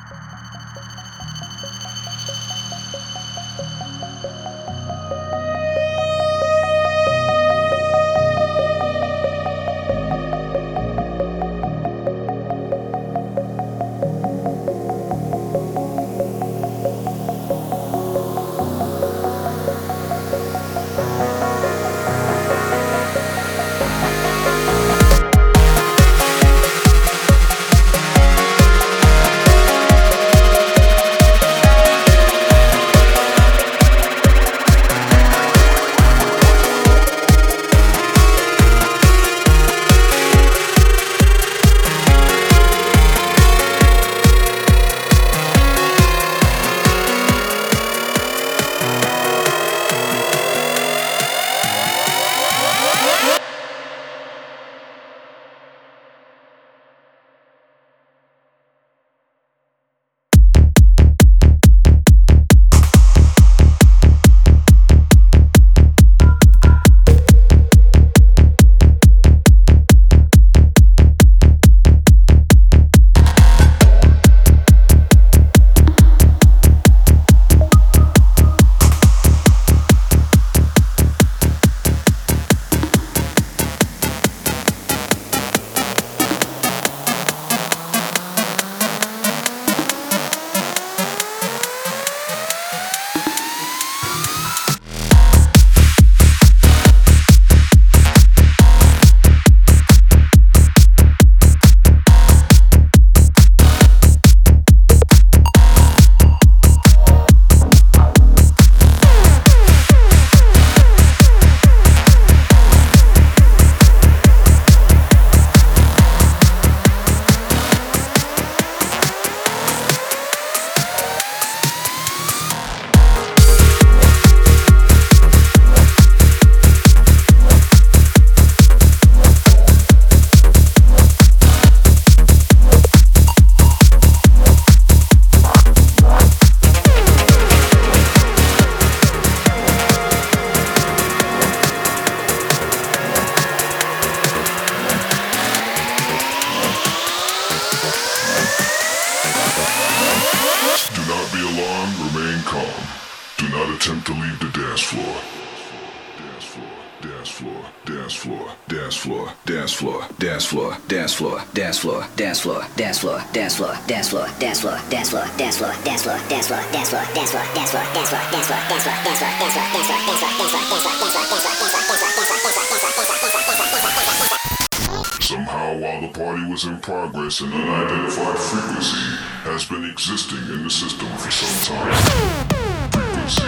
Somehow, while the party was in progress, an unidentified frequency has been existing in the system for some time. Frequency.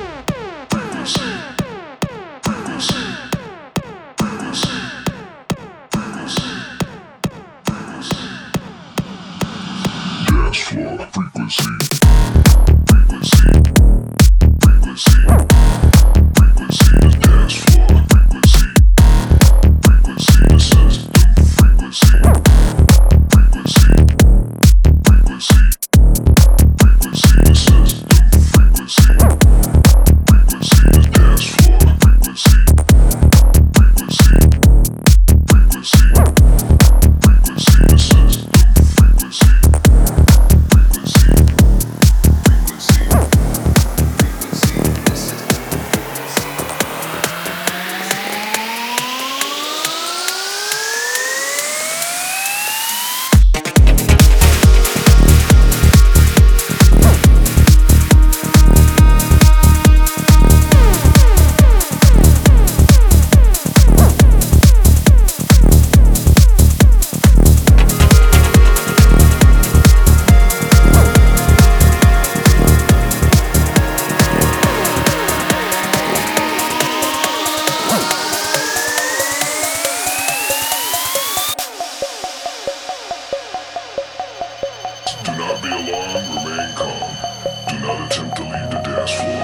Frequency. Frequency. Frequency. Frequency. Frequency. Dance floor frequency. Frequency. Frequency. Frequency is dance floor frequency. Frequency is system frequency. Frequency. Frequency. Frequency is system frequency. Frequency is dance floor frequency. Frequency. Frequency. Frequency is system frequency. Frequency. Do not be alarmed, remain calm. Do not attempt to leave the dance floor.